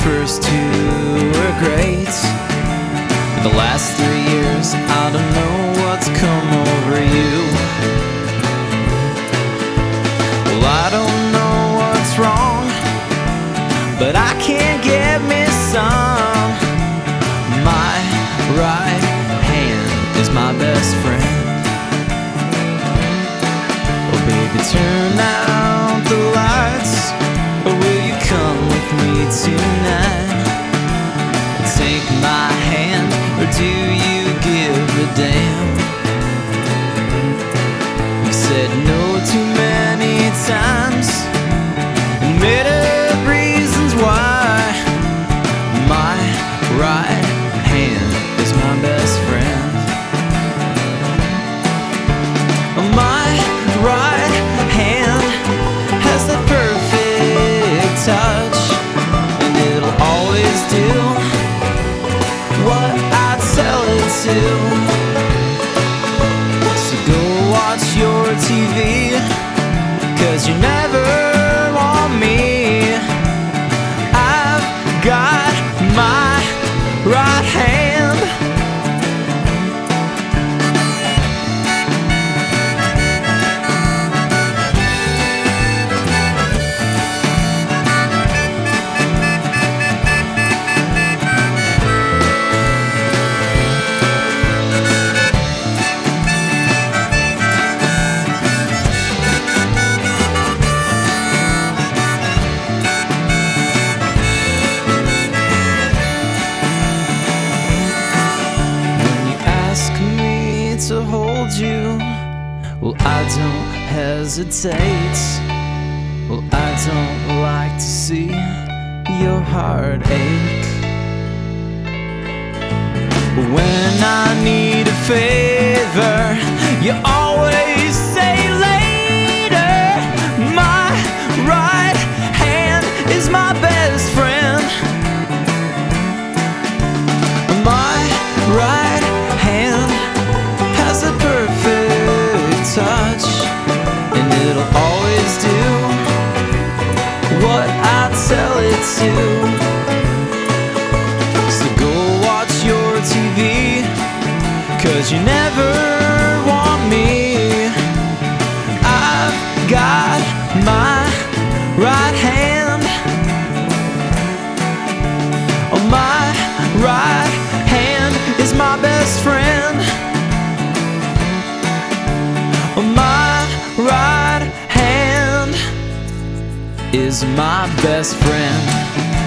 first two were great. The last 3 years, I don't know what's come over you. Well, I don't know what's wrong, but I can't get me some. My right hand is my best friend. Oh baby, turn out the lights, or will you come with me tonight? Take my hand, or do you give a damn? You said no too many times and made up reasons why. My right hand is my best friend. My right hand has the perfect touch, and it'll always do what I tell it to. So go watch your TV, 'cause you never want me. I've got my right hand. To hold you, well, I don't hesitate. Well, I don't like to see your heart ache. When I need a favor, you always say later. My right hand is my best friend. My right hand has a perfect touch, and it'll always do what I tell it to. So go watch your TV, 'cause you never want me. I've got my right hand. Oh, my right hand is my best friend. My right hand is my best friend.